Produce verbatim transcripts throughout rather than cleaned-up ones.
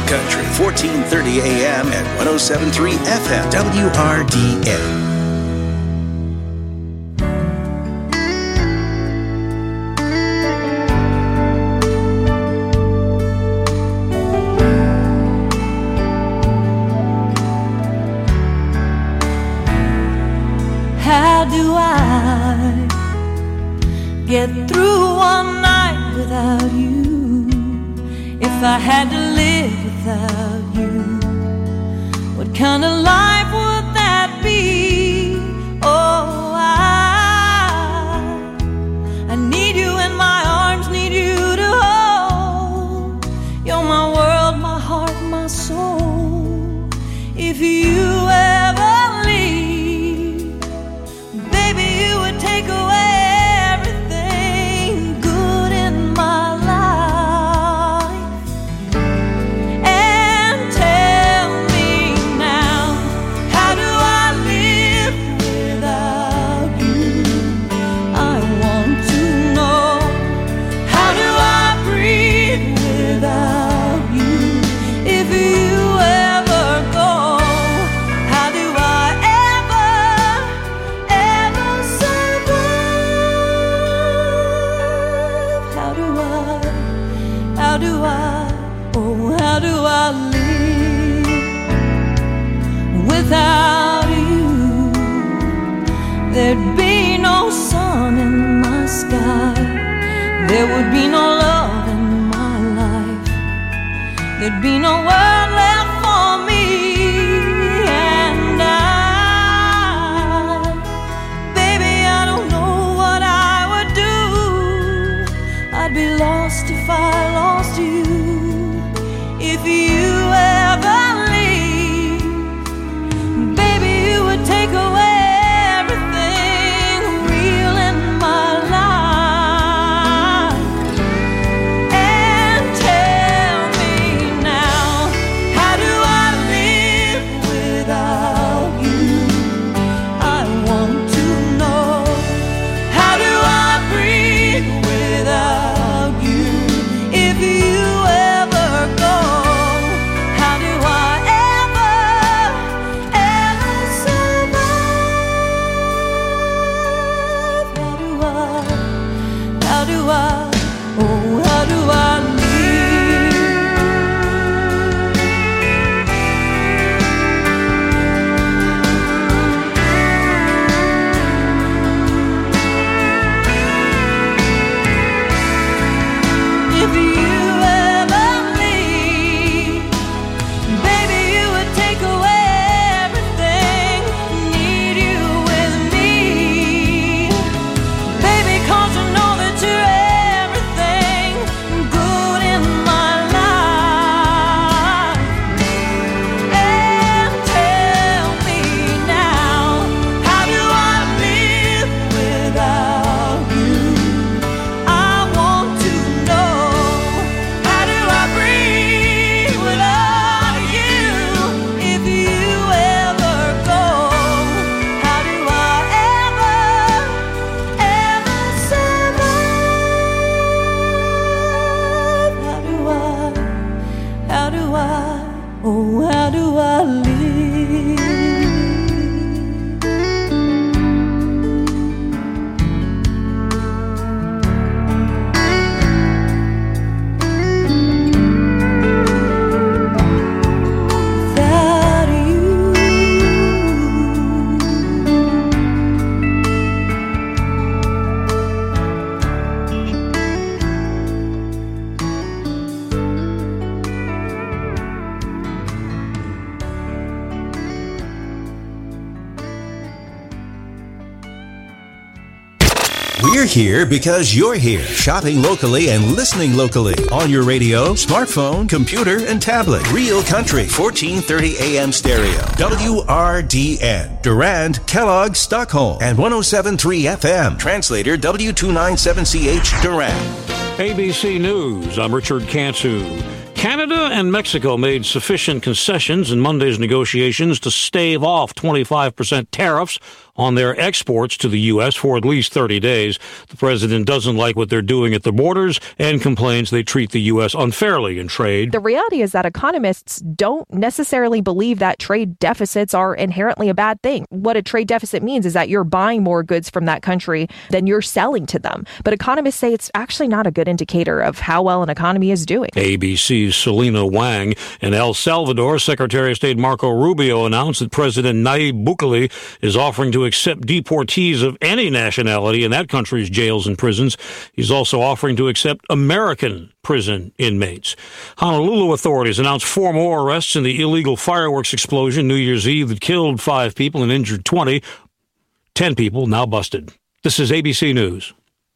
Country, fourteen thirty A M and one oh seven point three F M, W R D A. How do I get through one night without you? If I had to live without you, what kind of life would that be? Oh, I, I need you in my arms, need you to hold. You're my world, my heart, my soul. If you ever leave, baby, you would take away everything good in my life. And tell me now, how do I live without you? I want to know, how do I breathe without you? If you ever go, how do I ever, ever survive? How do I, how do I, oh, how do I live without you? There'd be no sun in my sky, there would be no love in my life, there'd be no world left for me. And I, baby, I don't know what I would do. I'd be lost if I lost you. If you ever leave, baby, you would take away everything real in my life. And tell me now, how do I live without you? I want to know, how do I breathe without you? If you ever go, how do I ever, ever survive? How do I, how do I, oh, how do I live? If you ever leave, baby, you would take away everything. Need you with me, baby, 'cause you know that you're everything good in my life. And tell me now, how do I live without you? I want to know, how do I breathe without you? If you ever go, how do I ever, ever survive? How do I, how do I, oh, how do I live? Without you. We're here because you're here, shopping locally and listening locally on your radio, smartphone, computer, and tablet. Real Country, fourteen thirty A M stereo, W R D N, Durand, Kellogg, Stockholm, and one oh seven point three F M. Translator W two ninety-seven C H, Durand. A B C News, I'm Richard Cantu. Canada and Mexico made sufficient concessions in Monday's negotiations to stave off twenty-five percent tariffs on their exports to the U S for at least thirty days. The president doesn't like what they're doing at the borders and complains they treat the U S unfairly in trade. The reality is that economists don't necessarily believe that trade deficits are inherently a bad thing. What a trade deficit means is that you're buying more goods from that country than you're selling to them. But economists say it's actually not a good indicator of how well an economy is doing. A B C's Selena Wang. In El Salvador, Secretary of State Marco Rubio announced that President Nayib Bukele is offering to accept deportees of any nationality in that country's jails and prisons. He's also offering to accept American prison inmates. Honolulu authorities announced four more arrests in the illegal fireworks explosion New Year's Eve that killed five people and injured twenty. Ten people now busted. This is A B C News.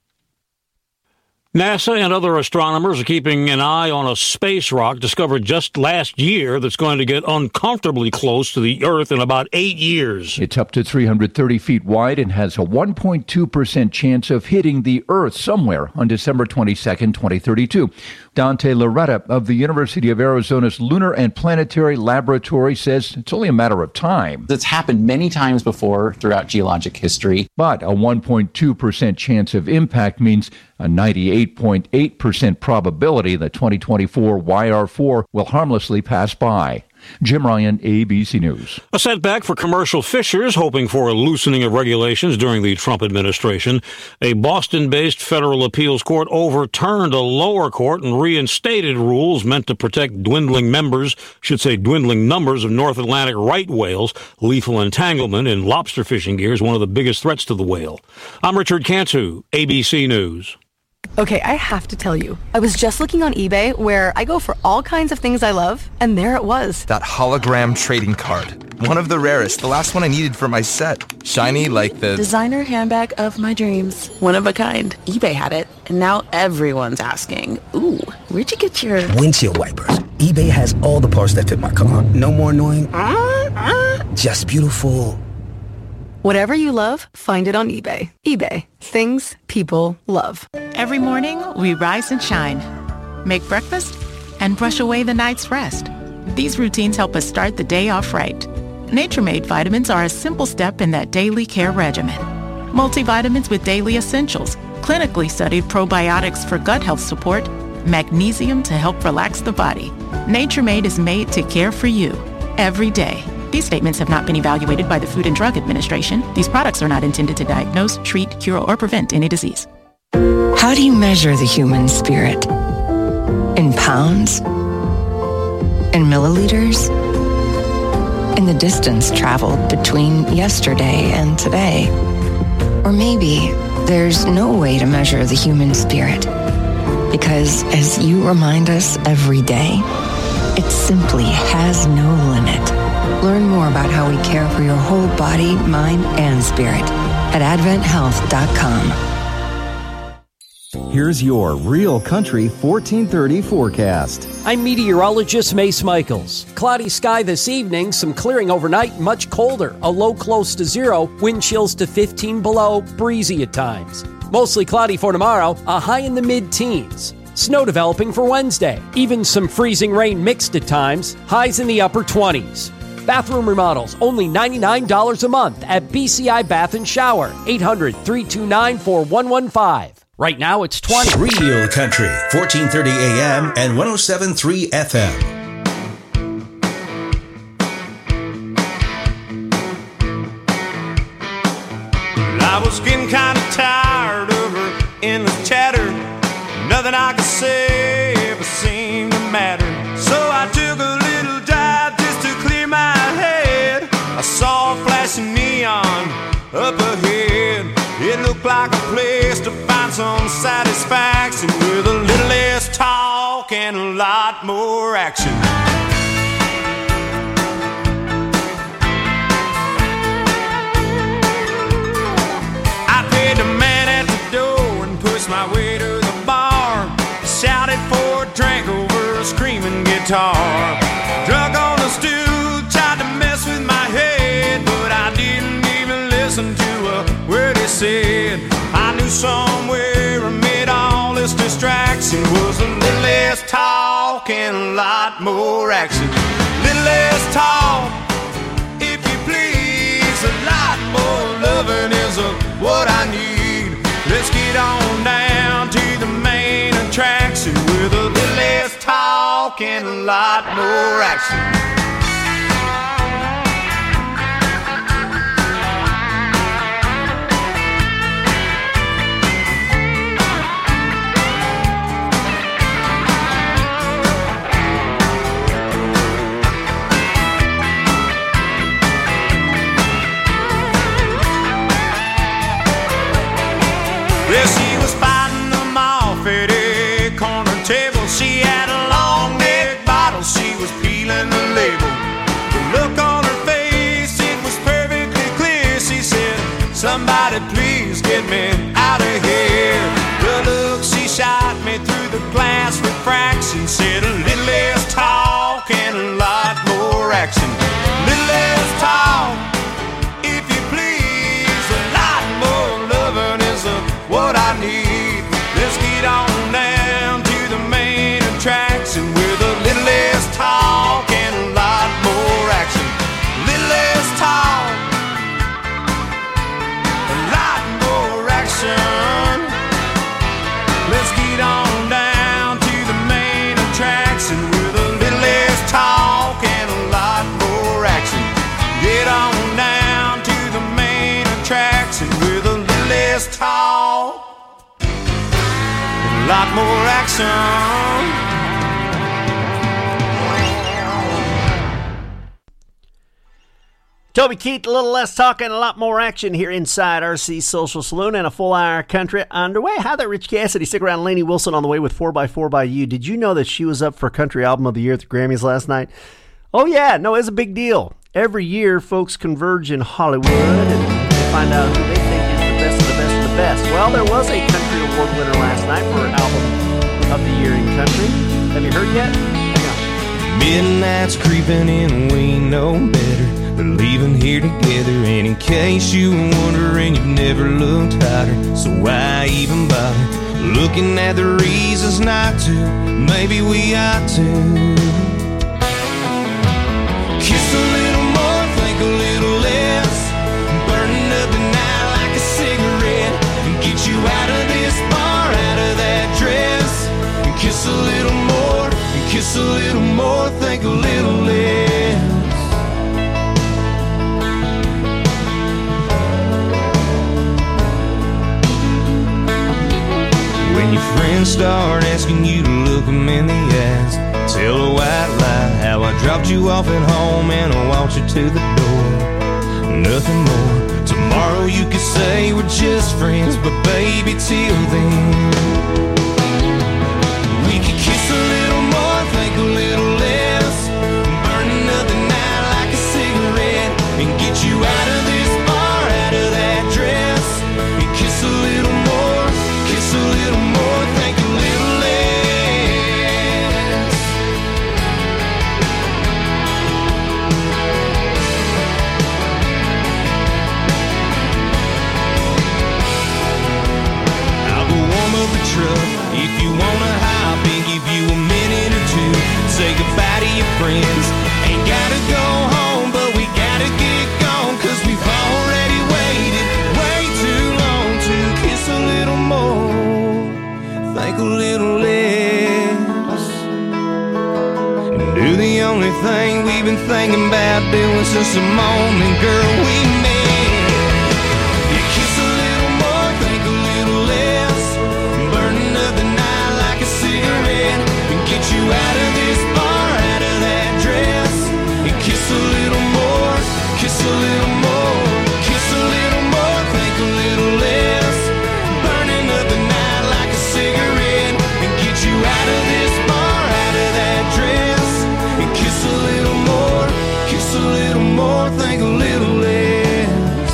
NASA and other astronomers are keeping an eye on a space rock discovered just last year that's going to get uncomfortably close to the Earth in about eight years. It's up to three hundred thirty feet wide and has a one point two percent chance of hitting the Earth somewhere on December twenty-second, twenty thirty-two. Dante Loretta of the University of Arizona's Lunar and Planetary Laboratory says it's only a matter of time. It's happened many times before throughout geologic history. But a one point two percent chance of impact means a ninety-eight point eight percent probability that twenty twenty-four Y R four will harmlessly pass by. Jim Ryan, A B C News. A setback for commercial fishers hoping for a loosening of regulations during the Trump administration. A Boston-based federal appeals court overturned a lower court and reinstated rules meant to protect dwindling members, should say dwindling numbers of North Atlantic right whales. Lethal entanglement in lobster fishing gear is one of the biggest threats to the whale. I'm Richard Cantu, A B C News. Okay, I have to tell you, I was just looking on eBay where I go for all kinds of things I love, and there it was. That hologram trading card. One of the rarest, the last one I needed for my set. Shiny like the designer handbag of my dreams. One of a kind. eBay had it, and now everyone's asking, ooh, where'd you get your windshield wipers? eBay has all the parts that fit my car. No more annoying, uh, uh, just beautiful. Whatever you love, find it on eBay. eBay. Things people love. Every morning, we rise and shine, make breakfast, and brush away the night's rest. These routines help us start the day off right. Nature-Made vitamins are a simple step in that daily care regimen. Multivitamins with daily essentials, clinically studied probiotics for gut health support, magnesium to help relax the body. Nature-Made is made to care for you every day. These statements have not been evaluated by the Food and Drug Administration. These products are not intended to diagnose, treat, cure, or prevent any disease. How do you measure the human spirit? In pounds? In milliliters? In the distance traveled between yesterday and today? Or maybe there's no way to measure the human spirit, because as you remind us every day, it simply has no limit. Learn more about how we care for your whole body, mind, and spirit at advent health dot com. Here's your Real Country fourteen thirty forecast. I'm meteorologist Mace Michaels. Cloudy sky this evening, some clearing overnight, much colder. A low close to zero, wind chills to fifteen below, breezy at times. Mostly cloudy for tomorrow, a high in the mid-teens. Snow developing for Wednesday. Even some freezing rain mixed at times, highs in the upper twenties. Bathroom remodels, only ninety-nine dollars a month at B C I Bath and Shower, eight hundred, three two nine, four one one five. Right now it's twenty. Real Country, fourteen thirty A M and one oh seven point three F M. I was getting kind of tired of her endless chatter. Nothing I could say ever seemed to matter. So I took a little drive just to clear my head. I saw a flashing neon up ahead. It looked like a place to find some satisfaction, with a little less talk and a lot more action. I paid the man at the door and pushed my way to the bar. Shouted for a drink over a screaming guitar. Drunk on a stool, tried to mess with my head, but I didn't even listen to a word he said. I knew somewhere amid all this distraction was a little less talk and a lot more action. Little less talk, if you please, a lot more love. talk and a lot more action. Well, she was fighting them off at a corner table. She had a long neck bottle, she was peeling the label. The look on her face, it was perfectly clear. She said, somebody please get me out of here. The look she shot me through the glass refraction said, a little less talk and a lot more action. A little less talk, if you please, a lot more loving is a what I need. Let's get on down to the main attraction with a little less talk and a lot more action. A little less talk, a lot more action. Let's get on down to the main attraction with a little less talk and a lot more action. Get on down to the main attraction with a little less talk, a lot more action. Toby Keith, a little less talk and a lot more action here inside R C Social Saloon, and a full hour country underway. Hi there, Rich Cassidy. Stick around. Lainey Wilson on the way with four by four by You. Did you know that she was up for Country Album of the Year at the Grammys last night? Oh, yeah. No, it's a big deal. Every year, folks converge in Hollywood and find out who they think is the best of the best of the best. Well, there was a country award winner last night for Album of the Year in Country. Have you heard yet? Hang on. Midnight's creeping in and we know better. We're leaving here together, and in case you were wondering, you've never looked hotter. So why even bother looking at the reasons not to? Maybe we ought to kiss a little more, think a little less, burning up the night like a cigarette, and get you out of this bar, out of that dress, and kiss a little more, and kiss a little more, think a little less. When your friends start asking you to look them in the eyes, tell a white lie how I dropped you off at home and I walked you to the door. Nothing more. Tomorrow you could say we're just friends, but baby, till then we could kiss a little more, think a little less, burning up the night like a cigarette, and get you out of this bar, out of that dress, and kiss a little more, kiss a little more, think a little less. I'll go warm up the truck if you wanna hop and give you a minute or two. Say goodbye to your friends. Ain't gotta go home, but we gotta get gone, cause we've already waited way too long to kiss a little more, think a little less, and do the only thing we've been thinking about doing since the moment, girl, we met. You kiss a little more, think a little less, burning up the night like a cigarette, and get you out of this bar, out of that dress, and kiss a little more, kiss a little more, kiss a little more, think a little less, burning up the night like a cigarette, and get you out of this bar, out of that dress, and kiss a little more, kiss a little more, think a little less.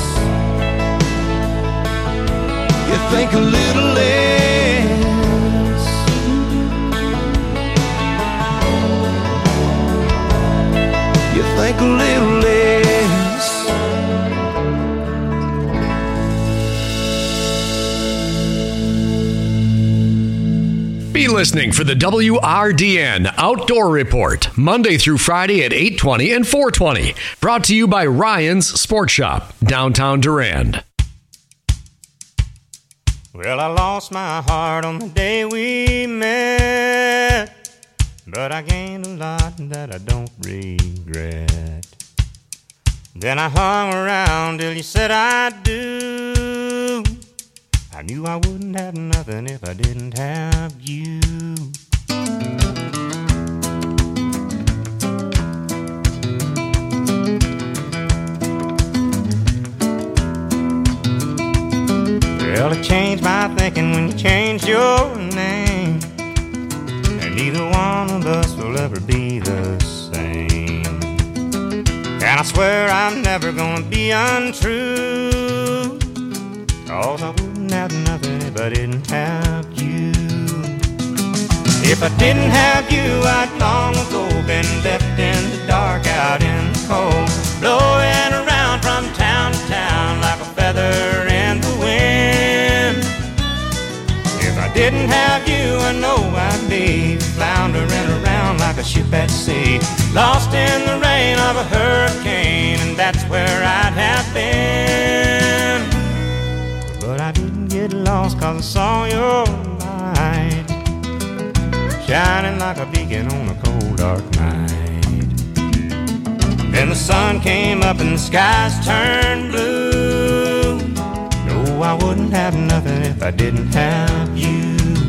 You think a little less. You think a little less. Be listening for the W R D N Outdoor Report, Monday through Friday at eight twenty and four twenty. Brought to you by Ryan's Sports Shop, downtown Durand. Well, I lost my heart on the day we met. but I gained a lot that I don't regret. Then I hung around till you said I do. I knew I wouldn't have nothing if I didn't have you. Well, it changed my thinking when you changed your name, and neither one of us will ever be the same. And I swear I'm never gonna be untrue, 'cause I wouldn't have nothing if I didn't have you. If I didn't have you, I'd long ago been left in the dark, out in the cold, blowing around from town to town like a feather in the wind. If I didn't have you, I know I'd be floundering around like a ship at sea, lost in the rain of a hurricane, and that's where I'd have been. But I didn't get lost 'cause I saw your light shining like a beacon on a cold dark night. Then the sun came up and the skies turned blue. No, I wouldn't have nothing if I didn't have you.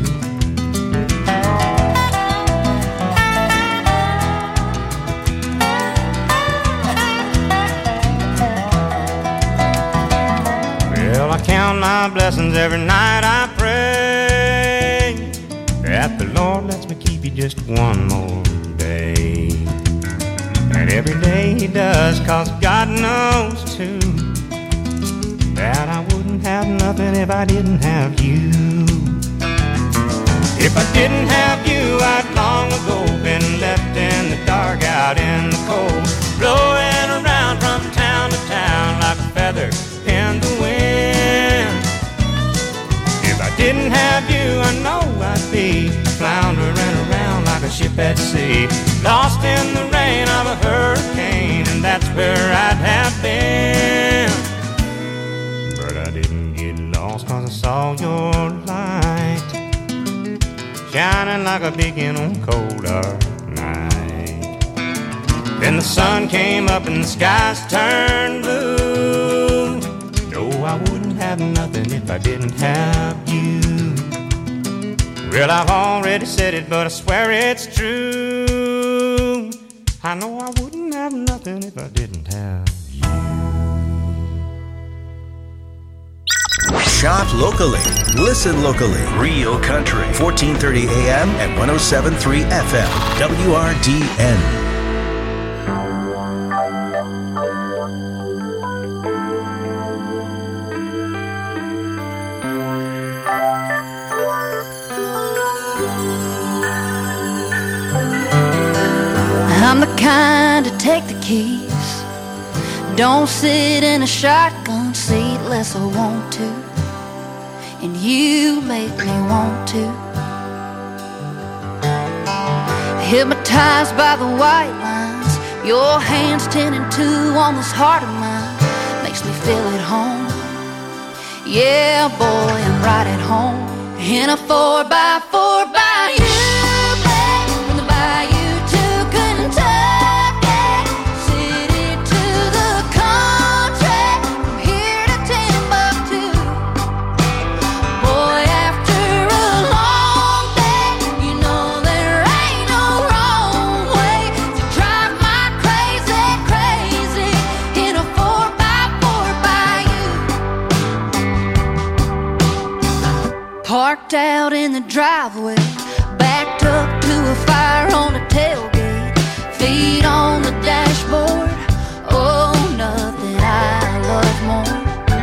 Well, I count my blessings every night I pray that the Lord lets me keep you just one more day. And every day He does, 'cause God knows too that I wouldn't have nothing if I didn't have you. If I didn't have you, I'd long ago been left in the dark, out in the cold, blowing around from town to town like a feather in the wind. If I didn't have you, I know I'd be floundering around like a ship at sea, lost in the rain of a hurricane, and that's where I'd have been. But I didn't get lost 'cause I saw your light shining like a beacon on a cold dark night. Then the sun came up and the skies turned blue. No, I wouldn't have nothing if I didn't have you. Well, I've already said it, but I swear it's true. I know I wouldn't have nothing if I didn't have you. Shop locally. Listen locally. Real Country. fourteen thirty A M and one oh seven point three F M. W R D N. I'm the kind to take the keys, don't sit in a shotgun seat unless I want to, and you make me want to. Hypnotized by the white lines, your hands ten and two on this heart of mine, makes me feel at home. Yeah, boy, I'm right at home in a four by four by you. Parked out in the driveway, backed up to a fire on the tailgate, feet on the dashboard. Oh, nothing I love more.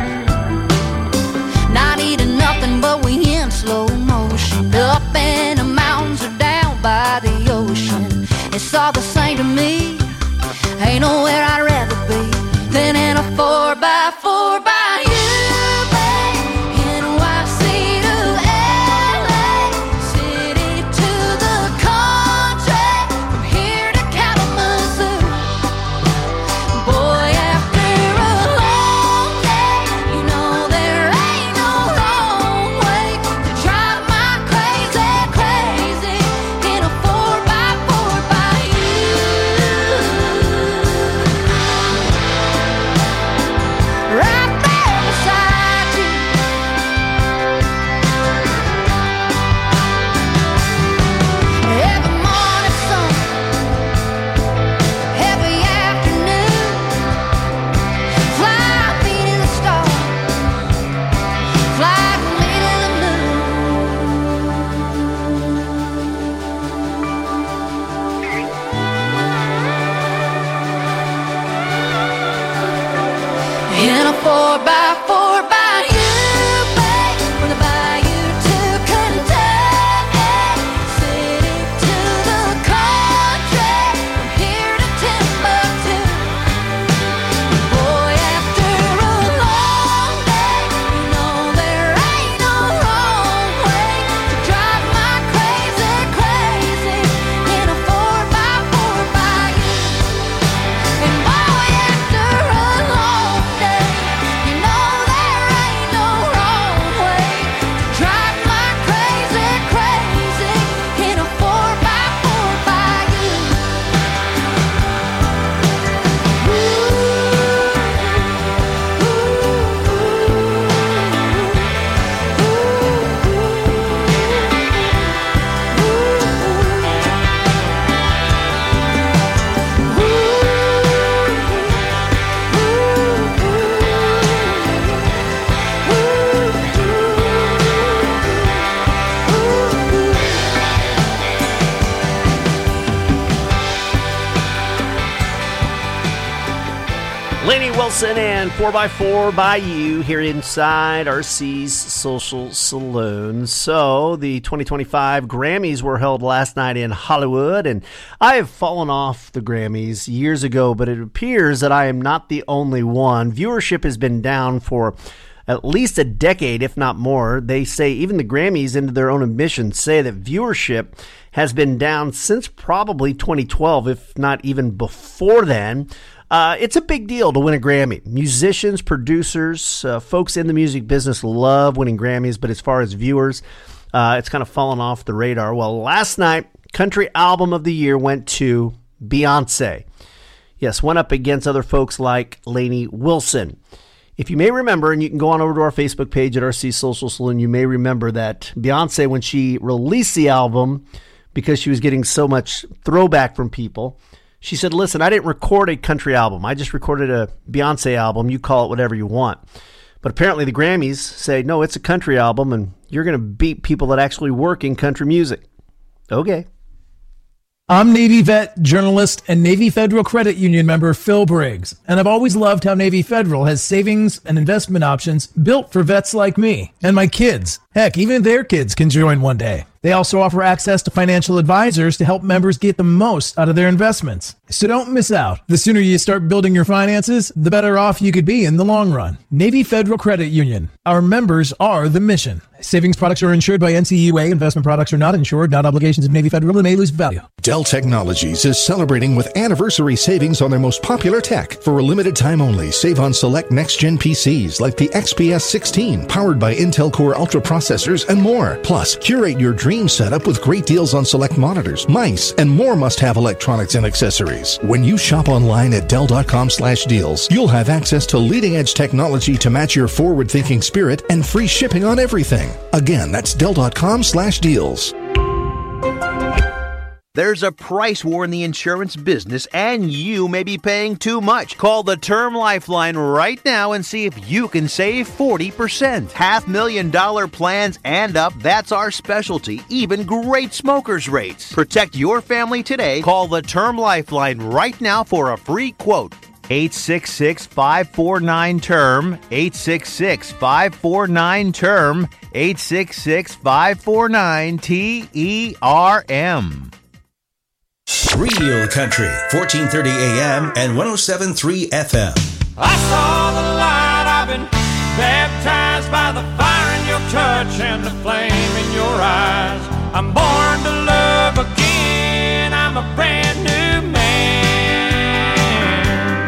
Not eating nothing, but we in slow motion, up in the mountains or down by the ocean. It's all the same to me. Ain't nowhere I'd rather be than in a four by four by you. Wilson and four by four by you here inside R C's Social Saloon. So, the twenty twenty-five Grammys were held last night in Hollywood, and I have fallen off the Grammys years ago, but it appears that I am not the only one. Viewership has been down for at least a decade, if not more. They say even the Grammys, into their own admission, say that viewership has been down since probably twenty twelve, if not even before then. Uh, it's a big deal to win a Grammy. Musicians, producers, uh, folks in the music business love winning Grammys, but as far as viewers, uh, it's kind of fallen off the radar. Well, last night, Country Album of the Year went to Beyonce. Yes, went up against other folks like Lainey Wilson. If you may remember, and you can go on over to our Facebook page at R C Social Saloon, you may remember that Beyonce, when she released the album, because she was getting so much throwback from people, she said, listen, I didn't record a country album. I just recorded a Beyonce album. You call it whatever you want. But apparently the Grammys say, no, it's a country album, and you're going to beat people that actually work in country music. Okay. I'm Navy vet, journalist, and Navy Federal Credit Union member Phil Briggs, and I've always loved how Navy Federal has savings and investment options built for vets like me and my kids. Heck, even their kids can join one day. They also offer access to financial advisors to help members get the most out of their investments. So don't miss out. The sooner you start building your finances, the better off you could be in the long run. Navy Federal Credit Union. Our members are the mission. Savings products are insured by N C U A. Investment products are not insured, not obligations of Navy Federal, and may lose value. Dell Technologies is celebrating with anniversary savings on their most popular tech. For a limited time only, save on select next-gen P Cs like the X P S sixteen, powered by Intel Core Ultra processors and more. Plus, curate your dream setup with great deals on select monitors, mice, and more must-have electronics and accessories. When you shop online at Dell.com slash deals, you'll have access to leading-edge technology to match your forward-thinking spirit and free shipping on everything. Again, that's Dell.com slash deals. There's a price war in the insurance business, and you may be paying too much. Call the Term Lifeline right now and see if you can save forty percent. Half million dollar plans and up, that's our specialty. Even great smokers' rates. Protect your family today. Call the Term Lifeline right now for a free quote. eight six six, five four nine, T E R M. eight six six, five four nine, T E R M. eight six six, five four nine, T E R M. Real Country, fourteen thirty A M and one oh seven point three F M. I saw the light, I've been baptized by the fire in your touch and the flame in your eyes. I'm born to love again, I'm a brand new man.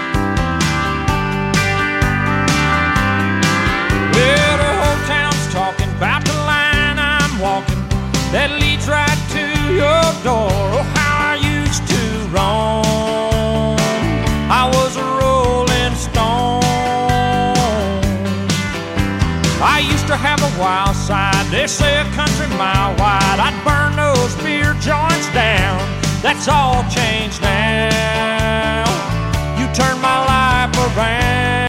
Well, the whole town's talking about the line I'm walking that leads right to your door. Oh, how I used to roam, I was a rolling stone. I used to have a wild side, they say a country mile wide. I'd burn those beer joints down, that's all changed now. You turned my life around.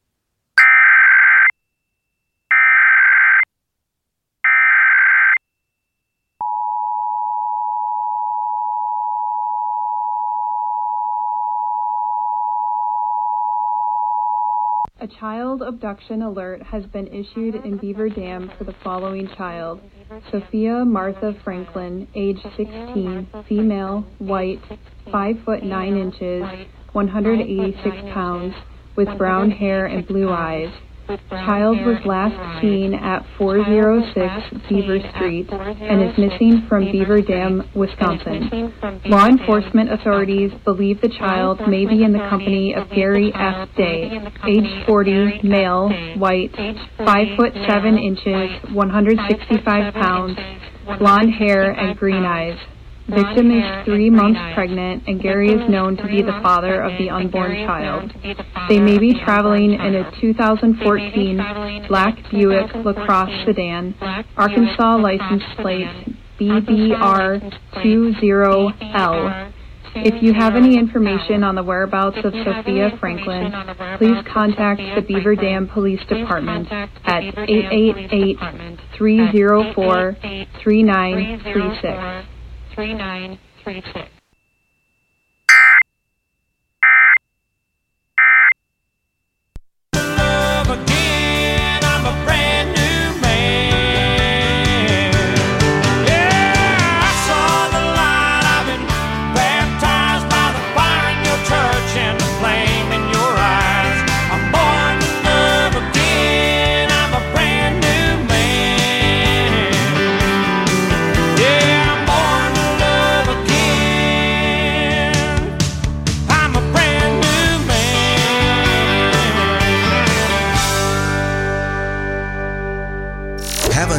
A child abduction alert has been issued in Beaver Dam for the following child: Sophia Martha Franklin, age sixteen, female, white, five foot nine inches, one hundred eighty-six pounds, with brown hair and blue eyes. Child was last seen at four oh six Beaver Street and is missing from Beaver Dam, Wisconsin. Law enforcement authorities believe the child may be in the company of Gary F. Day, age forty, male, white, five foot seven inches, one hundred sixty-five pounds, blonde hair and green eyes. Victim is three months pregnant, and Gary is known to be the father of the unborn child. They may be traveling in a two thousand fourteen black Buick LaCrosse sedan, Arkansas license plate B B R two zero L. If you have any information on the whereabouts of Sophia Franklin, please contact the Beaver Dam Police Department at eight eight eight, three oh four, three nine three six. three nine three six.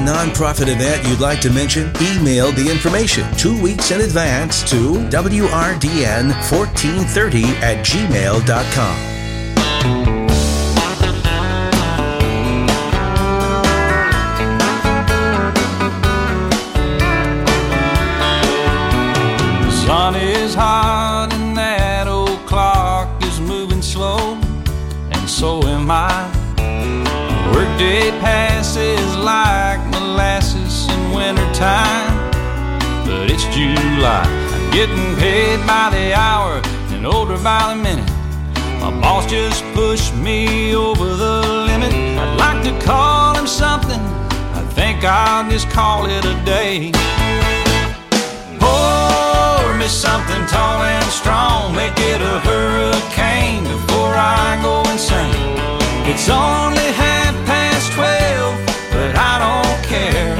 nonprofit event you'd like to mention? Email the information two weeks in advance to W R D N fourteen thirty at gmail dot com. The sun is hot and that old clock is moving slow, and so am I. Workday passes like molasses in wintertime, but it's July. I'm getting paid by the hour and older by the minute. My boss just pushed me over the limit. I'd like to call him something, I think I'll just call it a day. Pour me something tall and strong, make it a hurricane before I go insane. It's only half past twelve, but I don't care.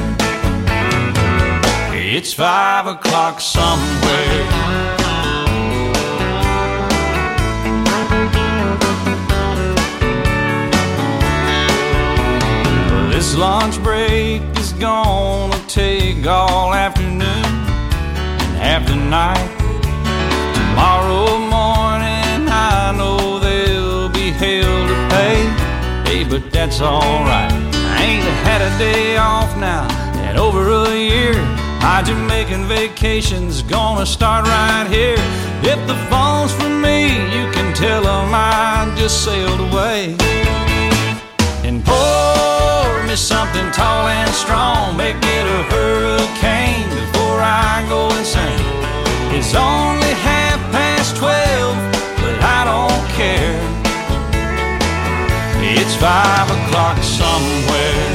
It's five o'clock somewhere. This lunch break is gonna take all afternoon and half the night. Tomorrow morning I know there'll be hell to pay. Hey, but that's alright. I ain't had a day off now in over a year. My Jamaican vacation's gonna start right here. If the phone's for me, you can tell them I just sailed away. And pour me something tall and strong, make it a hurricane before I go insane. It's only half past twelve, but I don't care. It's five o'clock somewhere.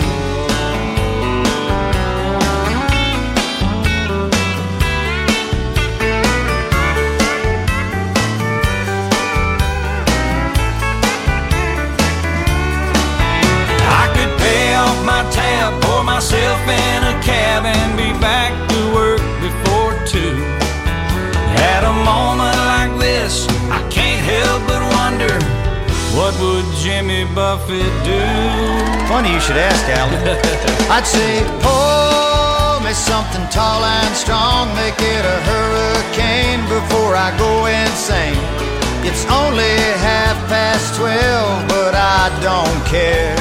I could pay off my tab, pour myself in a cab, and be back to work before two. At a moment like this, I can't help but wonder, what would Jimmy Buffett do? Funny you should ask, Alan. I'd say, pour me something tall and strong, make it a hurricane before I go insane. It's only half past twelve, but I don't care.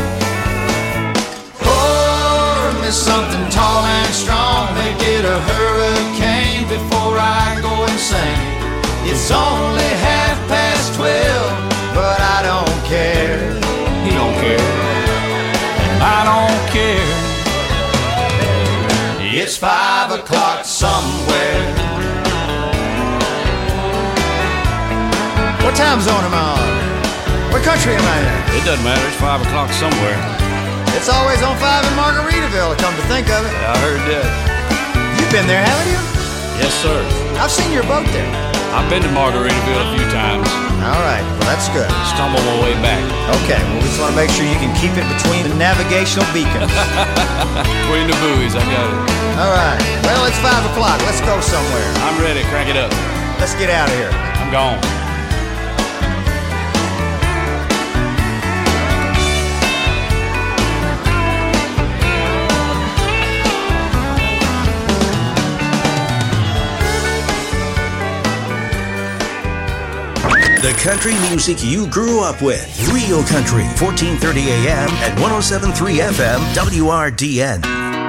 Pour me something tall and strong, make it a hurricane before I go insane. It's only half past twelve, but I don't care. He don't care, and I don't care. It's five o'clock somewhere. What time zone am I on? What country am I in? It doesn't matter, it's five o'clock somewhere. It's always on five in Margaritaville, come to think of it. Yeah, I heard that. You've been there, haven't you? Yes, sir. I've seen your boat there. I've been to Margaritaville a few times. All right, well, that's good. Stumble my way back. Okay, well, we just want to make sure you can keep it between the navigational beacons. Between the buoys, I got it. All right, well, it's five o'clock. Let's go somewhere. I'm ready. Crank it up. Let's get out of here. I'm gone. The country music you grew up with. Real Country, fourteen thirty A M at one oh seven point three F M, W R D N.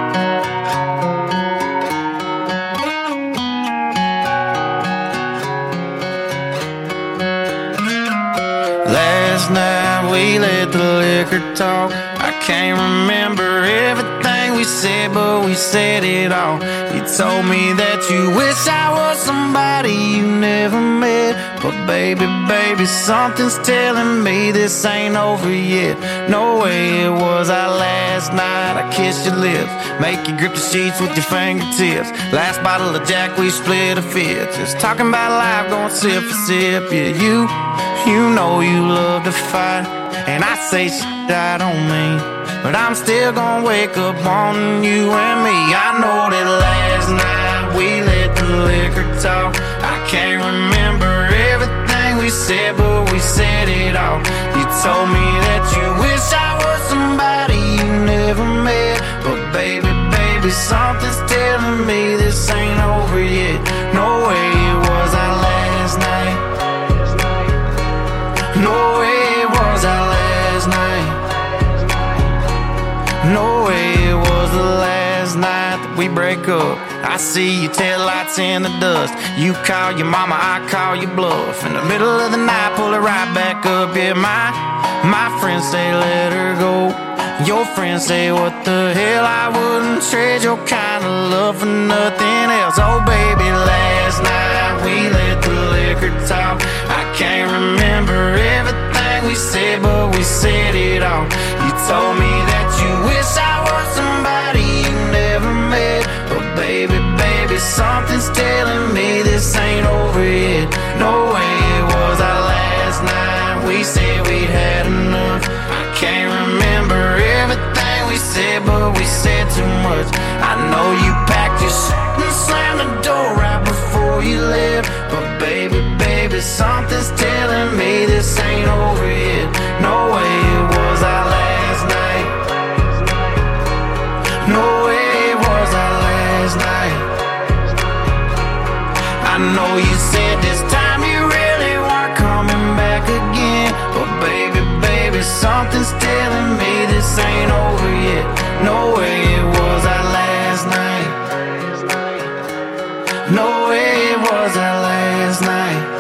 Last night we let the liquor talk. I can't remember everything we said, but we said it all. You told me that you wish I was somebody you never met. But baby, baby, something's telling me this ain't over yet. No way it was our last night. I kissed your lips, make you grip the sheets with your fingertips. Last bottle of Jack, we split a fifth. Just talking about life, going sip for sip. Yeah, you, you know you love to fight, and I say shit I don't mean, but I'm still gonna wake up wanting you and me. I know that last night we let the liquor talk. I can't remember everything we said, but we said it all. You told me that you wish I was somebody you never met, but But baby, baby, something's telling me this ain't over yet. No way it was our last night. No way it was our last night. No way it was the last night that we break up. I see your taillights in the dust. You call your mama, I call your bluff. In the middle of the night, pull it right back up. Yeah, my, my friends say let her go. Your friends say what the hell, I wouldn't trade your kind of love for nothing else. Oh baby, last night we let the liquor talk. I can't remember everything we said, but we said it all. You told me that you wish I was somebody you never met. But baby, baby, something's telling me this ain't over yet. No way it was our last night. We said we'd had enough. I can't remember everything we said, but we said too much. I know you packed your shit and slammed the door right before you left. But baby, baby, something's telling me this ain't over yet. No way it was our last night. No way it was our last night. I know you said this time you really weren't coming back again. But baby, baby, something's telling me this ain't over yet. No way it was our last night. No way it was our last night.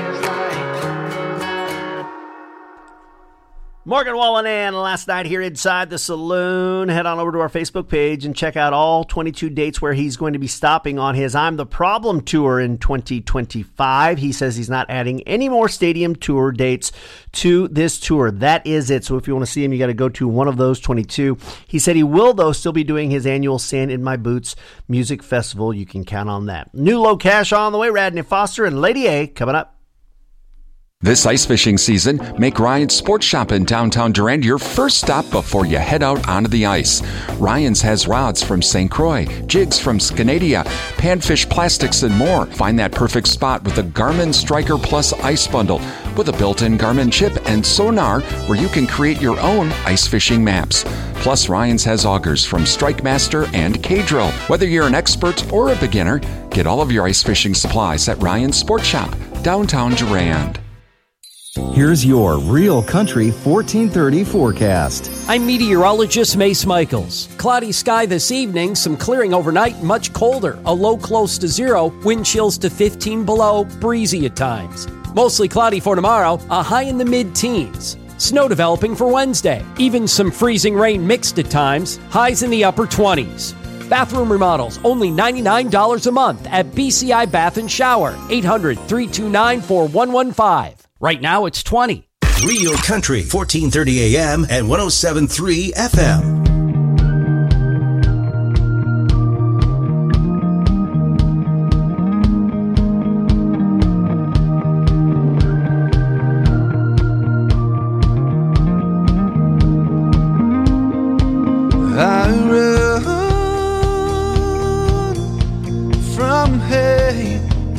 Morgan Wallen and Last Night here inside the saloon. Head on over to our Facebook page and check out all twenty-two dates where he's going to be stopping on his I'm the Problem tour in twenty twenty-five. He says he's not adding any more stadium tour dates to this tour. That is it. So if you want to see him, you got to go to one of those twenty-two. He said he will, though, still be doing his annual Sand in My Boots music festival. You can count on that. New Low Cash on the way. Radney Foster and Lady A coming up. This ice fishing season, make Ryan's Sports Shop in downtown Durand your first stop before you head out onto the ice. Ryan's has rods from Saint Croix, jigs from Scanadia, panfish plastics, and more. Find that perfect spot with the Garmin Striker Plus Ice Bundle with a built-in Garmin chip and sonar where you can create your own ice fishing maps. Plus, Ryan's has augers from Strike Master and K-Drill. Whether you're an expert or a beginner, get all of your ice fishing supplies at Ryan's Sports Shop, downtown Durand. Here's your Real Country fourteen thirty forecast. I'm meteorologist Mace Michaels. Cloudy sky this evening, some clearing overnight, much colder. A low close to zero, wind chills to fifteen below, breezy at times. Mostly cloudy for tomorrow, a high in the mid-teens. Snow developing for Wednesday. Even some freezing rain mixed at times, highs in the upper twenties. Bathroom remodels, only ninety-nine dollars a month at B C I Bath and Shower, eight hundred, three two nine, four one one five. Right now, it's twenty. Real Country, fourteen thirty A M and one oh seven point three F M. I run from hate.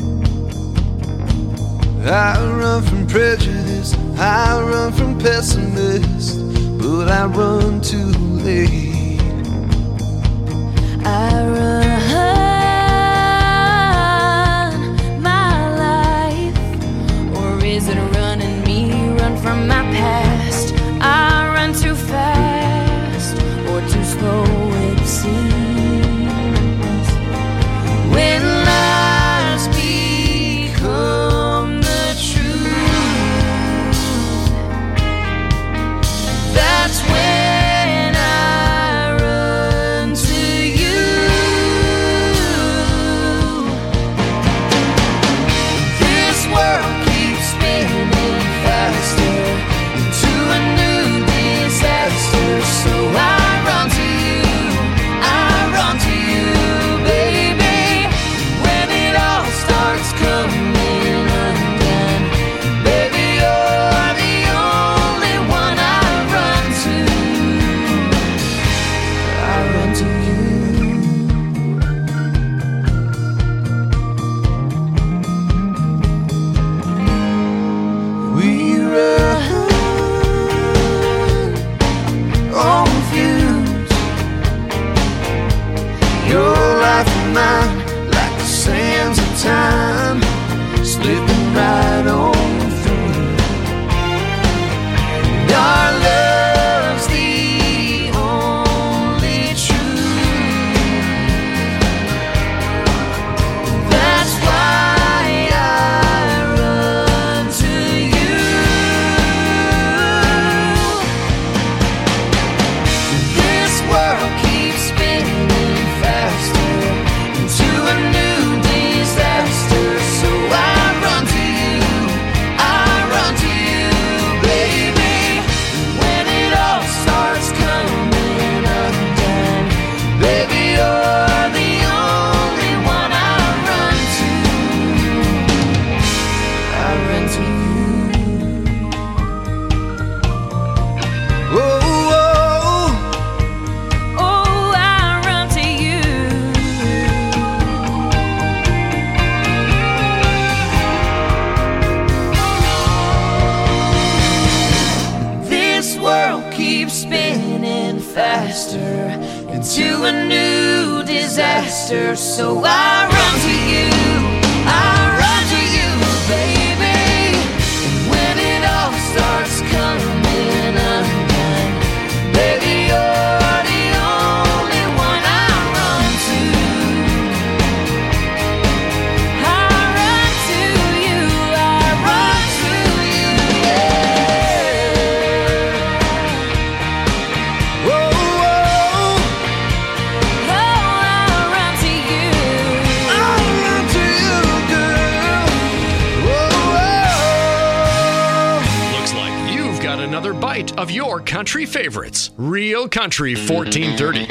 I run from prejudice, I run from pessimists, but I run too late. I run my life, or is it running me? Run from my past. I run too fast, or too slow it seems. When lies become that's when I mind like the sands of time, slipping right on through. And our love's the only truth. That's why I run to you. This world keeps spinning faster into a new disaster, so I run to you, I run to you, baby. When it all starts coming undone, baby, you're the only one I run to. I run to you. Whoa, whoa. Oh, I run to you. This world keeps spinning faster into a new disaster, so I run to you, I run to you, baby. And when it all starts coming undone, baby, you're the only one I run to. I run to you. I run to you. Whoa, whoa. Oh, I run to you. I run to you, girl. Whoa, whoa. Looks like you've got another bite of your country favorites. Real Country fourteen thirty.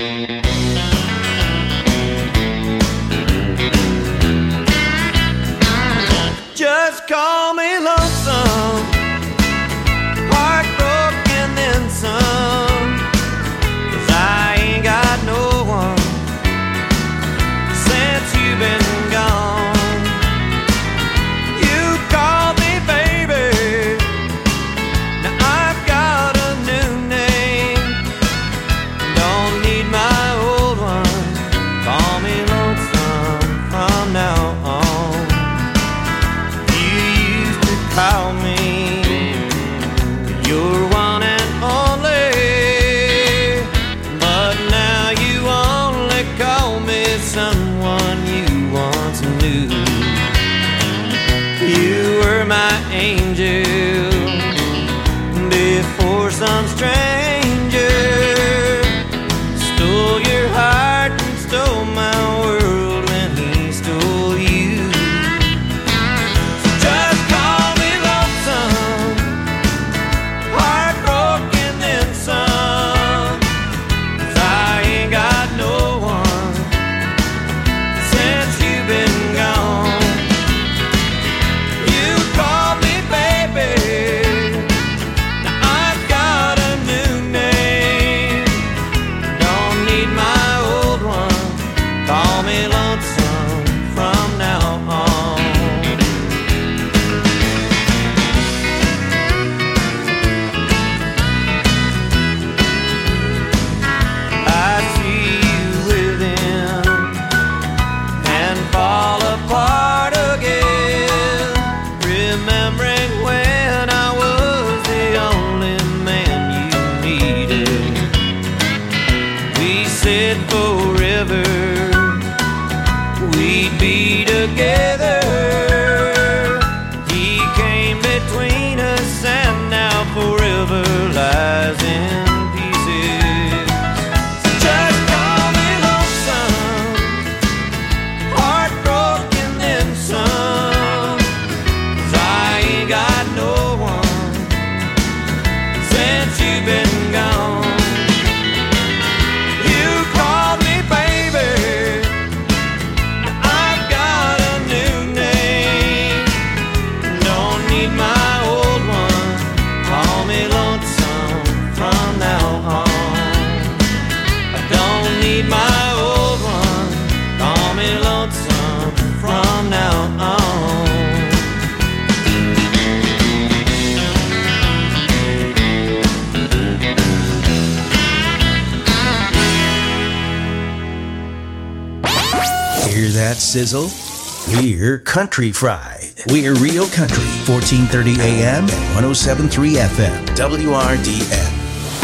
Just call me lonesome, heartbroken then some, 'cause I ain't got no one since you've been gone. You called me baby, now I've got a new name. Don't need my old one, call me lonesome from now on. You used to call me your one and only, but now you only call me someone you once knew. You were my angel before some stranger stole your heart and stole my world when he stole you. Just call me lonesome, heartbroken then some, 'cause I ain't got no one since you've been gone. You called me baby, now I've got a new name. Don't need my old one, call me lonesome from now on. I see you with him and fall apart again, remembering when I was the only man you needed. We said forever we'd be together. He came between us and now forever lies in pieces. Just call me lonesome, heartbroken then some, 'cause I ain't got no one since you've been gone. You called me baby, now I've got a new name. Don't need my old one, call me lonesome from now on. I don't need my old one, call me lonesome from now on. Hear that sizzle? We're Country Fried. We're Real Country, fourteen thirty A M and one oh seven point three F M, W R D N.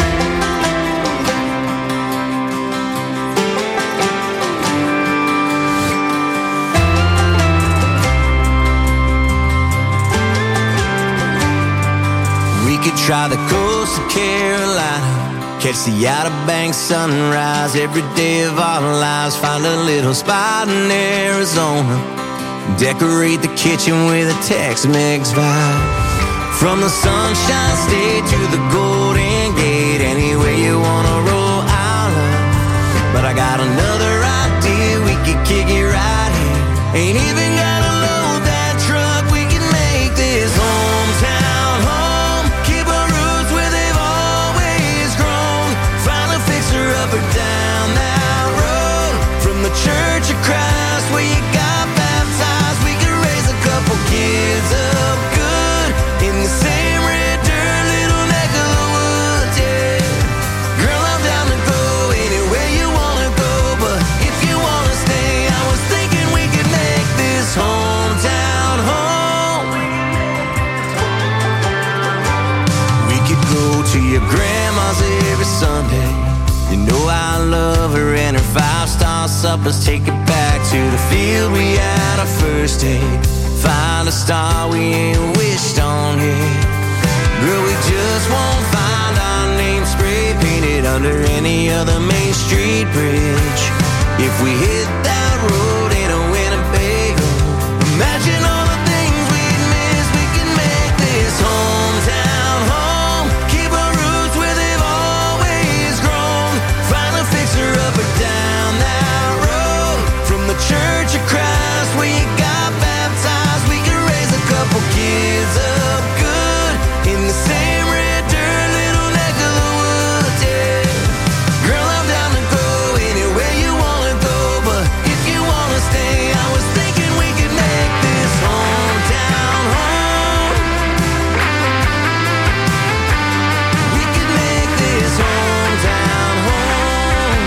We could try the coast of Carolina, catch the Outer Banks sunrise every day of our lives. Find a little spot in Arizona, decorate the kitchen with a Tex-Mex vibe. From the Sunshine State to the Golden Gate, anywhere you wanna roll, I'll love. But I got another idea, we could kick it right here. Ain't even gotta load that truck, we can make this hometown home. Keep our roots where they've always grown. Find a fixer up or down that road. From the Church of Christ where you got baptized, we could raise a couple kids up good in the same red dirt, little neck of the woods, yeah. Girl, I'm down to go anywhere you wanna go, but if you wanna stay, I was thinking we could make this hometown home. We could go to your grandma's every Sunday. You know I love her and her five-star suppers. Take it back to the field we had our first date. Find a star we ain't wished on yet. Girl, we just won't find our name spray painted under any other Main Street bridge. If we hit that road in a Winnebago, imagine all the things we'd miss. We can make this hometown home. Keep our roots where they've always grown. Find a fixer up or down that road. From the Church of Christ where you got baptized, we can raise a couple kids up good in the same red dirt, little neck of the woods, yeah. Girl, I'm down to go anywhere you wanna go, but if you wanna stay, I was thinking we could make this hometown home. We could make this hometown home.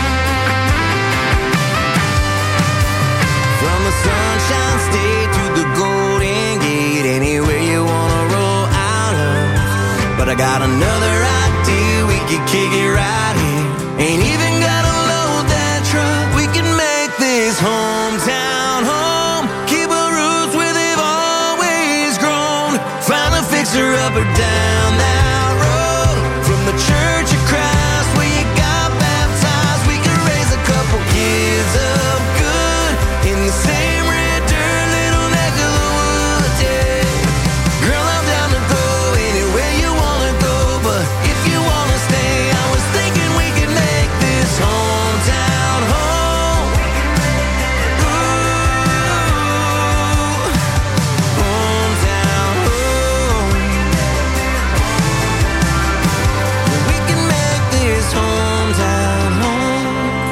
From the Sunshine State to the Golden Gate, anywhere you wanna roll out of. But I got another idea, we could kick it right here. Ain't even gotta load that truck, we can make this hometown home. Keep our roots where they've always grown. Find a fixer up or down that road. From the Church of Christ where you got baptized, we can raise a couple kids up good in the same red dirt, little neck of the woods, yeah. Girl, I'm down to go anywhere you wanna go, but if you wanna stay, I was thinking we could make this hometown home. Ooh, hometown home. We can make this hometown home.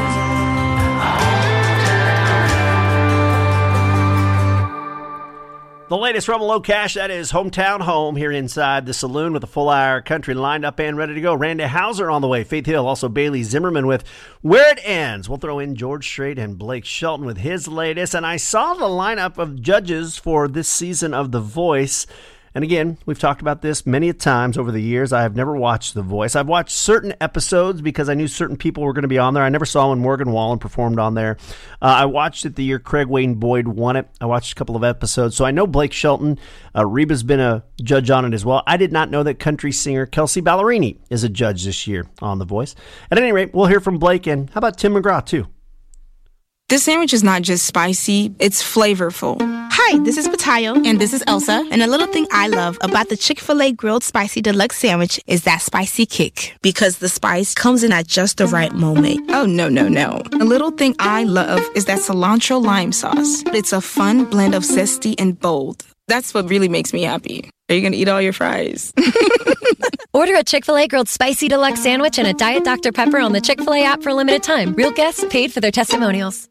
The latest from Low Cash, that is Hometown Home here inside the saloon with a full hour country lined up and ready to go. Randy Hauser on the way. Faith Hill, also Bailey Zimmerman with Where It Ends. We'll throw in George Strait and Blake Shelton with his latest. And I saw the lineup of judges for this season of The Voice. And again, we've talked about this many times over the years. I have never watched The Voice. I've watched certain episodes because I knew certain people were going to be on there. I never saw when Morgan Wallen performed on there. Uh, I watched it the year Craig Wayne Boyd won it. I watched a couple of episodes. So I know Blake Shelton. Uh, Reba's been a judge on it as well. I did not know that country singer Kelsey Ballerini is a judge this year on The Voice. At any rate, we'll hear from Blake, and how about Tim McGraw too? This sandwich is not just spicy, it's flavorful. Hi, this is Patayo. And this is Elsa. And a little thing I love about the Chick-fil-A Grilled Spicy Deluxe Sandwich is that spicy kick. Because the spice comes in at just the right moment. Oh, no, no, no. A little thing I love is that cilantro lime sauce. It's a fun blend of zesty and bold. That's what really makes me happy. Are you going to eat all your fries? Order a Chick-fil-A Grilled Spicy Deluxe Sandwich and a Diet Doctor Pepper on the Chick-fil-A app for a limited time. Real guests paid for their testimonials.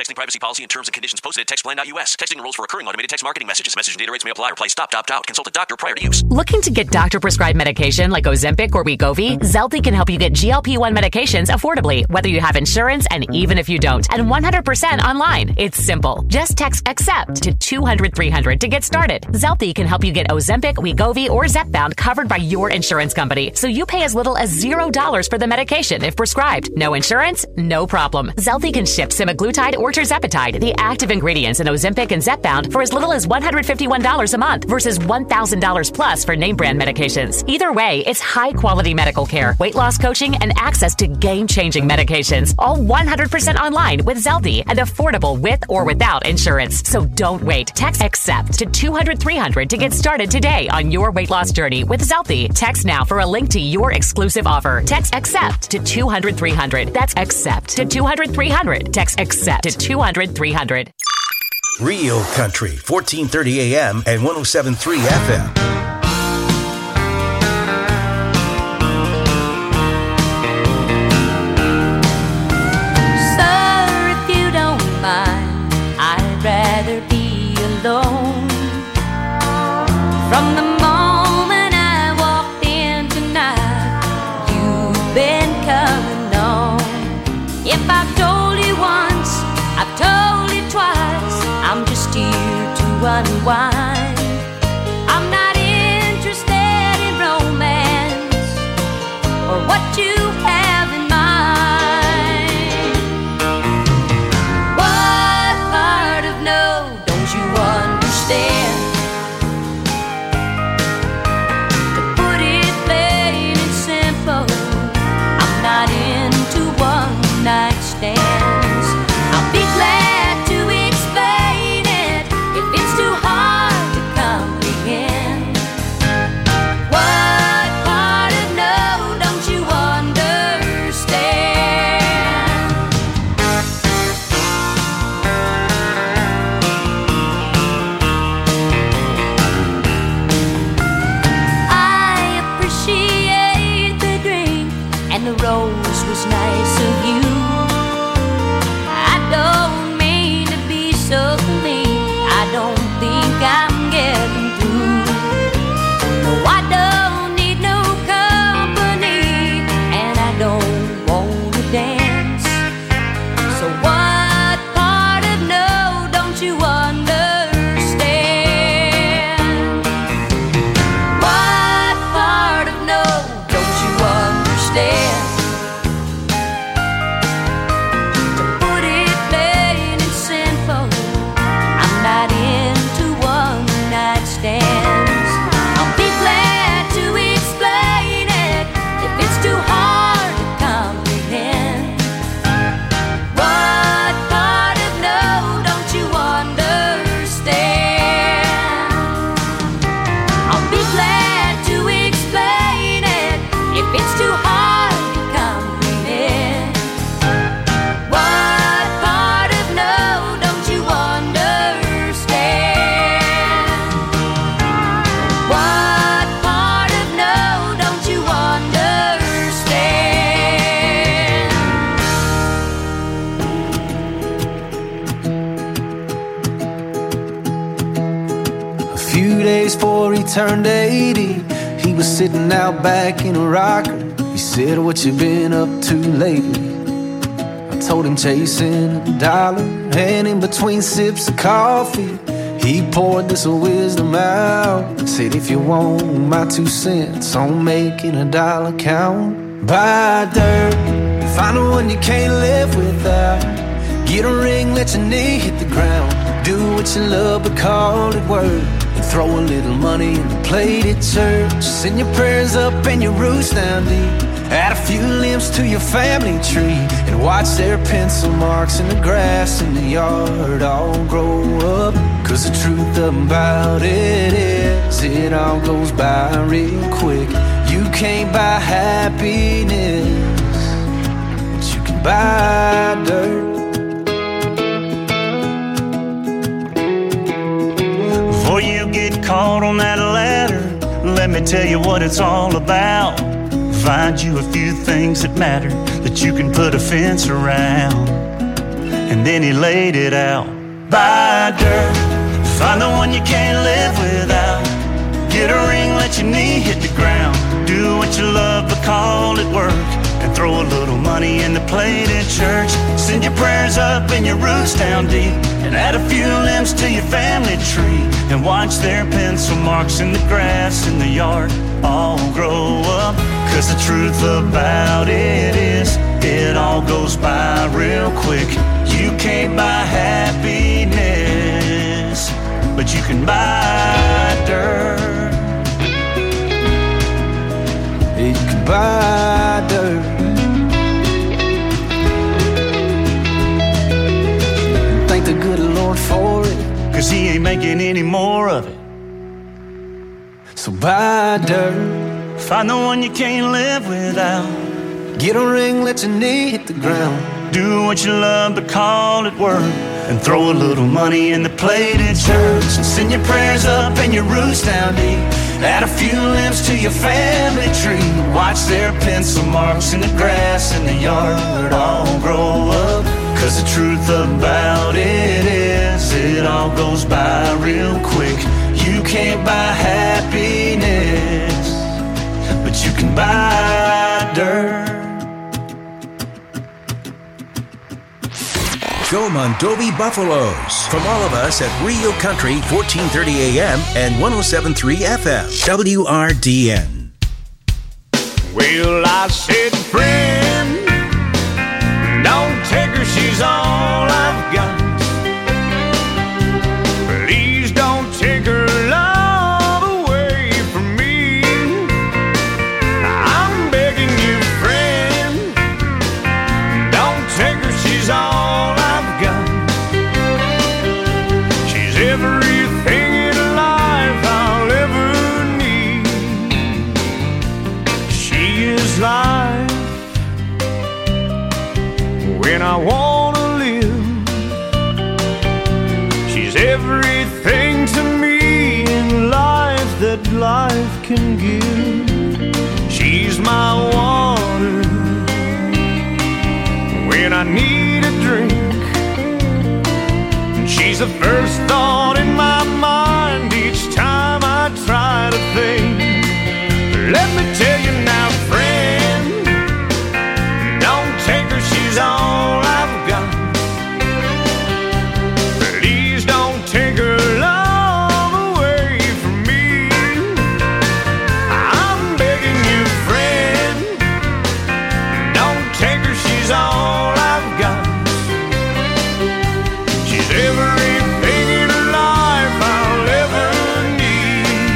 Texting privacy policy and terms and conditions posted at textplan dot U S. Texting enrolls for recurring automated text marketing messages. Message and data rates may apply. Reply stop, opt out. Consult a doctor prior to use. Looking to get doctor-prescribed medication like Ozempic or Wegovy? Zelty can help you get G L P one medications affordably, whether you have insurance and even if you don't, and one hundred percent online. It's simple. Just text ACCEPT to two hundred three hundred to get started. Zelty can help you get Ozempic, Wegovy, or Zepbound covered by your insurance company, so you pay as little as zero dollars for the medication if prescribed. No insurance? No problem. Zelty can ship semaglutide or tirzepatide, the active ingredients in Ozempic and Zepbound, for as little as one hundred fifty-one dollars a month versus one thousand dollars plus for name brand medications. Either way, it's high quality medical care, weight loss coaching, and access to game-changing medications, all one hundred percent online with Zelty and affordable with or without insurance. So don't wait. Text ACCEPT to two hundred three hundred to get started today on your weight loss journey with Zelty. Text now for a link to your exclusive offer. Text ACCEPT to two hundred three hundred. That's ACCEPT to two hundred three hundred. Text ACCEPT to two hundred three hundred. Real Country, fourteen thirty A M and one oh seven point three F M. Sir, if you don't mind, I'd rather be alone. From the moment I walked in tonight, you've been coming on. If I've told you once, I've told you twice, I'm just here to unwind. I'm not interested in romance or what you have in mind. What part of no don't you understand? To put it plain and simple, I'm not into one night stands. I'll be glad to explain it if it's too hard to comprehend. What part of no don't you understand? I appreciate the drink and the rose was nice of you. I don't mean to be so mean, I don't think I'm getting through. No, I don't need no company, and I don't want to dance. So what part of no don't you understand? What part of no don't you understand? Put it plain and simple, I'm not into one night stands. I'll be glad to explain it if it's too hard to comprehend. What part of no don't you understand? I'll be glad to explain it if it's too hard to comprehend. What part of no don't you understand? What part of no don't you understand? A few days before he turned eighty, he was sitting out back in a rocker. He said, "What you been up to lately?" I told him chasing a dollar, and in between sips of coffee, he poured this wisdom out. Said, "If you want my two cents on making a dollar count, buy dirt, find the one you can't live without. Get a ring, let your knee hit the ground. Do what you love, but call it work. And throw a little money in the plate at church. Send your prayers up and your roots down deep. Add a few limbs to your family tree, and watch their pencil marks in the grass in the yard all grow up. Cause the truth about it is, it all goes by real quick. You can't buy happiness, but you can buy dirt." Before you get caught on that ladder, let me tell you what it's all about. Find you a few things that matter that you can put a fence around. And then he laid it out. Buy dirt, find the one you can't live without. Get a ring, let your knee hit the ground. Do what you love, but call it work. And throw a little money in the plate at church. Send your prayers up and your roots down deep. And add a few limbs to your family tree. And watch their pencil marks in the grass in the yard all grow up. Cause the truth about it is, it all goes by real quick. You can't buy happiness, but you can buy dirt. You can buy dirt. Thank the good Lord for it, cause he ain't making any more of it. So buy dirt. Find the one you can't live without. Get a ring, let your knee hit the ground. Do what you love, but call it work. And throw a little money in the plate at church. And send your prayers up and your roots down deep. Add a few limbs to your family tree. Watch their pencil marks in the grass in the yard all grow up. Cause the truth about it is, it all goes by real quick. You can't buy happiness, but you can buy dirt. Go Mondovi Buffaloes. From all of us at Rio Country, fourteen thirty A M and one oh seven point three F M, W R D N. Well, I said, friend, don't take her, she's all I've got. Please don't take her love away from me. I'm begging you, friend, don't take her, she's all I've got. She's everything in life I'll ever need. She is life when I wanna live. She's everything to me in life that life can give. She's my water when I need a drink. And she's the first thought in my mind each time I try to think. Let me tell you now, friend, don't take her, she's all I've got. Please don't take her love away from me. I'm begging you, friend, don't take her, she's all I've got. She's everything in life I'll ever need.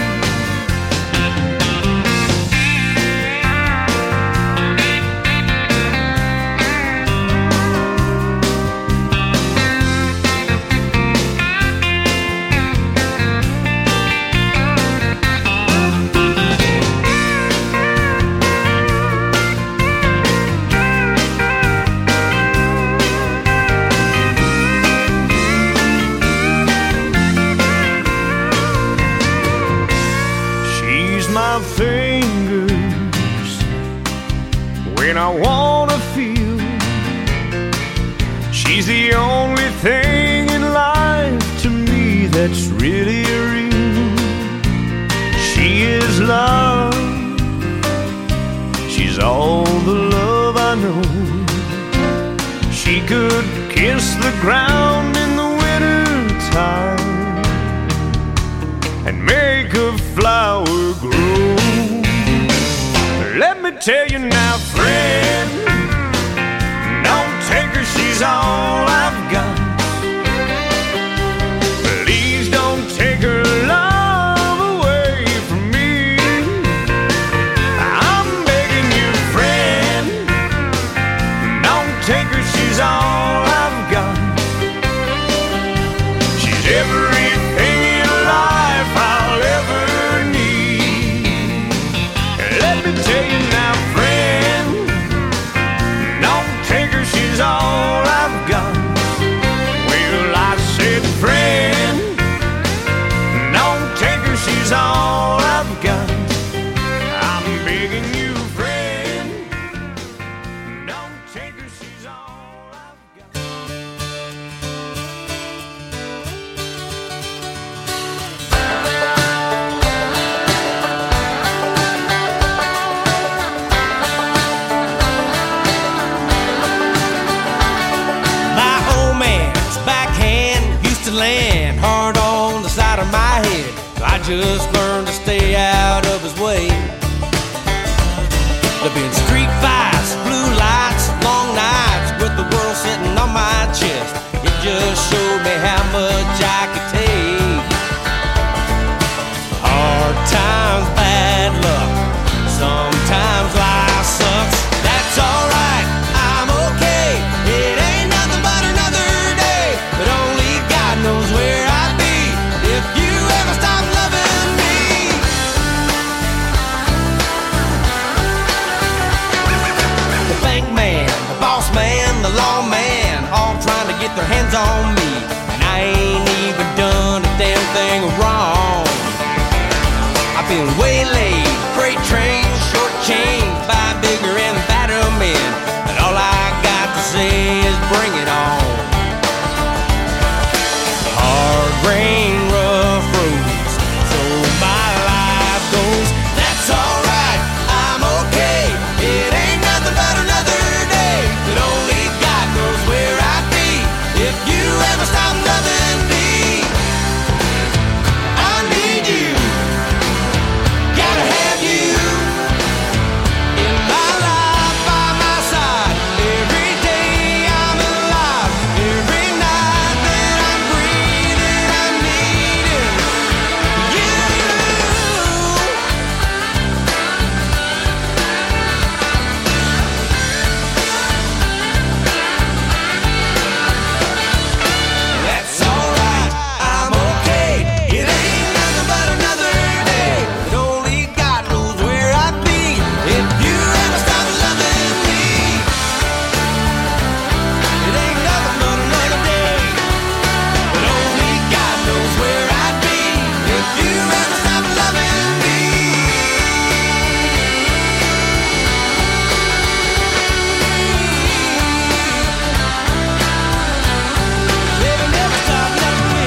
She's my fingers when I wanna feel. She's the only thing in life to me that's really real. She is love. She's all the love I know. She could kiss the ground in the winter time and make a flower grow. Let me tell you now, friend, don't take her, she's all I've got. Please don't take her love away from me. I'm begging you, friend, don't take her, she's all I've got. She's everything in life I'll ever need. Let me tell you now, friend, don't take her, she's all I've got. land hard on the side of my head. I just learned to stay out of his way. There've been street fights, blue lights, long nights with the world sitting on my chest. It just showed me how much I could take. Hard times, bad luck, sometimes life sucks. That's alright, I'm okay. It ain't nothing but another day, but only God knows where I'd be if you ever stop loving me. The bank man, the boss man, the lawman, all trying to get their hands on me, and I ain't even done a damn thing wrong. I've been waylaid, freight trains, shortchanged by bigger and badder men, but all I got to say is bring it on. Hard rain, rough roads, so my life goes. That's alright, I'm okay. It ain't nothing but another day, but only God knows where I'd be if you ever stop loving me. I need you, gotta have you in my life, by my side. Every day I'm alive, every night that I'm breathing, I'm needing you. That's alright, I'm okay. It ain't nothing but another day, but only God knows where I'd be if you ever stop loving me. It ain't nothing but another day, but only God knows where I'd be if you ever stop loving me. Baby, never stop loving me.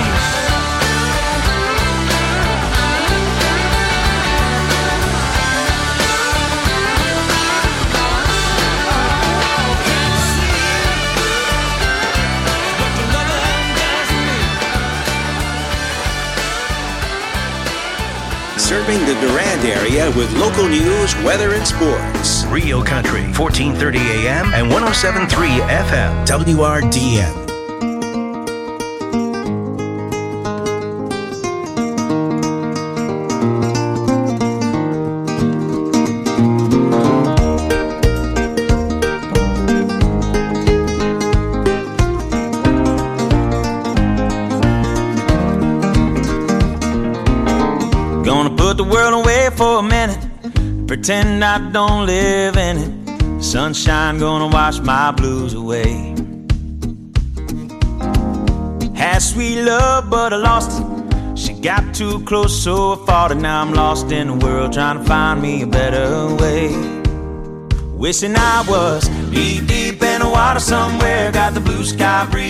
Serving the Durand area with local news, weather, and sports. Rio Country, fourteen thirty A M and one oh seven point three F M. W R D N. Gonna put the world away for a minute, pretend I don't live in it. Sunshine gonna wash my blues away. Had sweet love but I lost it. She got too close so I fought it. Now I'm lost in the world trying to find me a better way. Wishing I was deep deep in the water somewhere, got the blue sky breeze